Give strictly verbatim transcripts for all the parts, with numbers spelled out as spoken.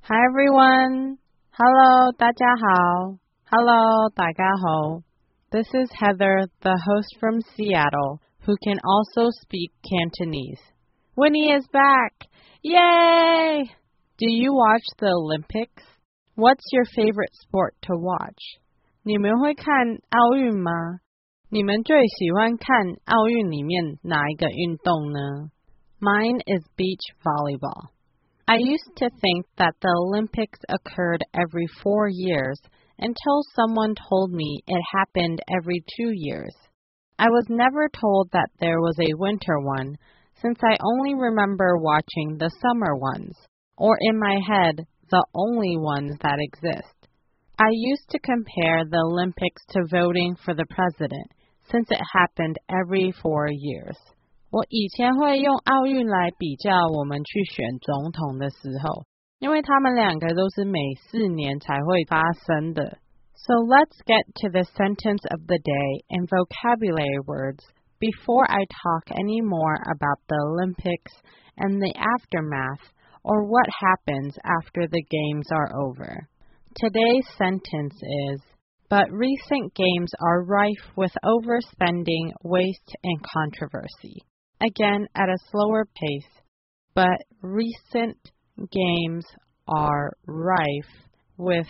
Hi everyone. Hello, 大家好. Hello, 大家好. This is Heather, the host from Seattle, who can also speak Cantonese. Winnie is back. Yay! Do you watch the Olympics? What's your favorite sport to watch? 你们会看奥运吗？你们最喜欢看奥运里面哪一个运动呢？ Mine is beach volleyball.I used to think that the Olympics occurred every four years until someone told me it happened every two years. I was never told that there was a winter one, since I only remember watching the summer ones, or in my head, the only ones that exist. I used to compare the Olympics to voting for the president, since it happened every four years.我以前会用奥运来比较我们去选总统的时候，因为他们两个都是每四年才会发生的。So let's get to the sentence of the day and vocabulary words before I talk any more about the Olympics and the aftermath or what happens after the games are over. Today's sentence is, but recent games are rife with overspending, waste, and controversy.Again, at a slower pace, but recent games are rife with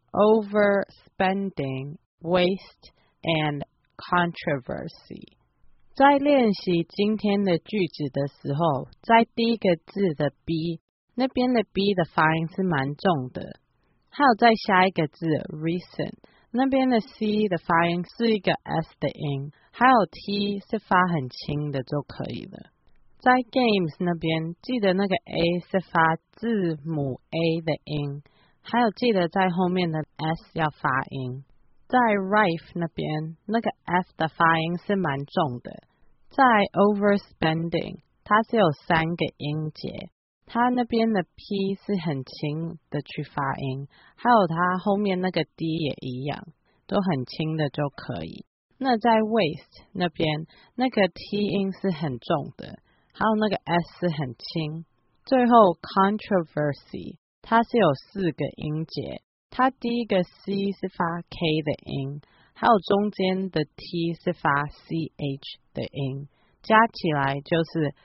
overspending, waste, and controversy. 在练习今天的句子的时候，在第一个字的 B 那边的 B 的发音是蛮重的，还有在下一个字 recent 那边的 C 的发音是一个 S 的音，还有 T 是发很轻的就可以了。在 games 那边，记得那个 A 是发字母 A 的音，还有记得在后面的 S 要发音。在 rife 那边，那个 F 的发音是蛮重的。在 overspending， 它是有三个音节，它那边的 P 是很轻的去发音，还有它后面那个 D 也一样，都很轻的就可以。那在 waste 那边，那个 T 音是很重的，还有那个 S 是很轻。最后 controversy 它是有四个音节，它第一个 C 是发 K 的音，还有中间的 T 是发 C H 的音，加起来就是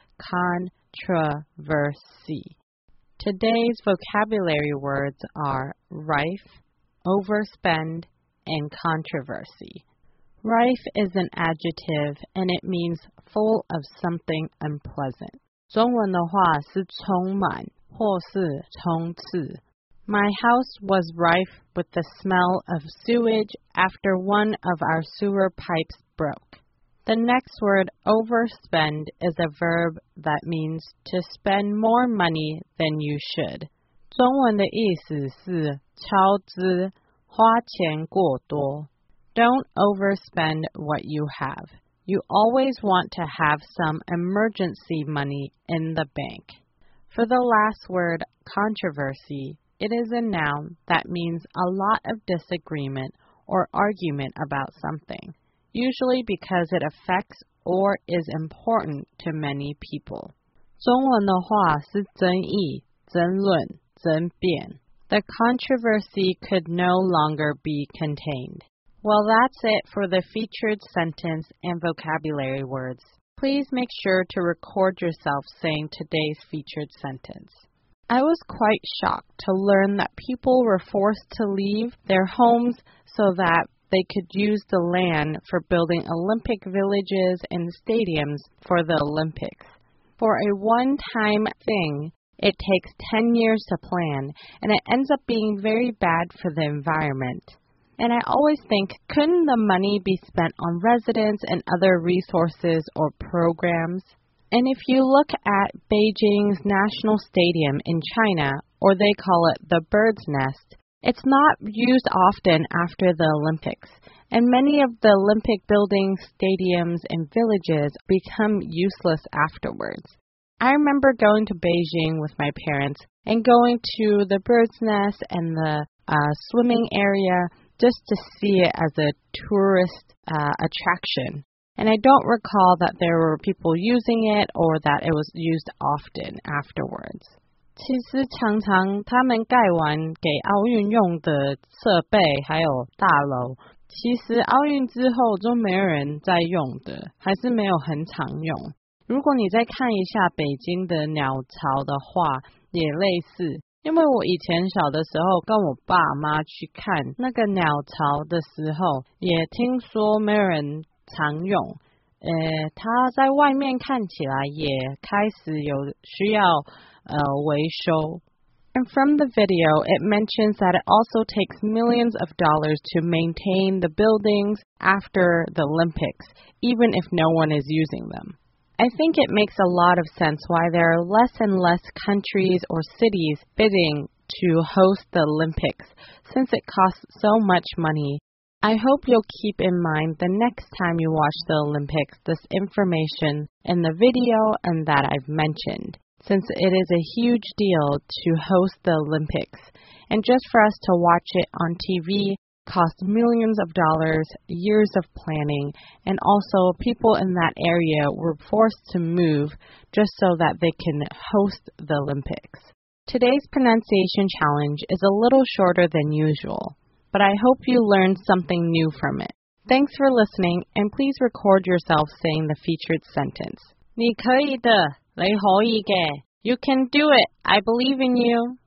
controversy. Today's vocabulary words are rife, overspend, and controversy.Rife is an adjective and it means full of something unpleasant. 中文的话是充满或是充斥。My house was rife with the smell of sewage after one of our sewer pipes broke. The next word, overspend, is a verb that means to spend more money than you should. 中文的意思是超支，花钱过多。Don't overspend what you have. You always want to have some emergency money in the bank. For the last word, controversy, it is a noun that means a lot of disagreement or argument about something, usually because it affects or is important to many people. 中文的话是争议、争论、争辩。The controversy could no longer be contained.Well, that's it for the featured sentence and vocabulary words. Please make sure to record yourself saying today's featured sentence. I was quite shocked to learn that people were forced to leave their homes so that they could use the land for building Olympic villages and stadiums for the Olympics. For a one-time thing, it takes ten years to plan, and it ends up being very bad for the environment.And I always think, couldn't the money be spent on residents and other resources or programs? And if you look at Beijing's National Stadium in China, or they call it the Bird's Nest, it's not used often after the Olympics, and many of the Olympic buildings, stadiums, and villages become useless afterwards. I remember going to Beijing with my parents and going to the Bird's Nest and the uh, swimming area,just to see it as a tourist uh, attraction. And I don't recall that there were people using it or that it was used often afterwards. 其实常常他们盖完给奥运用的设备还有大楼，其实奥运之后就没有人在用的，还是没有很常用。如果你再看一下北京的鸟巢的话，也类似。因为我以前小的时候跟我爸妈去看那个鸟巢的时候，也听说没有人常用。呃，它在外面看起来也开始有需要呃维修。And from the video, it mentions that it also takes millions of dollars to maintain the buildings after the Olympics, even if no one is using them. I think it makes a lot of sense why there are less and less countries or cities bidding to host the Olympics, since it costs so much money. I hope you'll keep in mind the next time you watch the Olympics this information in the video and that I've mentioned, since it is a huge deal to host the Olympics, and just for us to watch it on T V cost millions of dollars, years of planning, and also people in that area were forced to move just so that they can host the Olympics. Today's pronunciation challenge is a little shorter than usual, but I hope you learned something new from it. Thanks for listening, and please record yourself saying the featured sentence. 你可以的，你可以嘅. You can do it. I believe in you.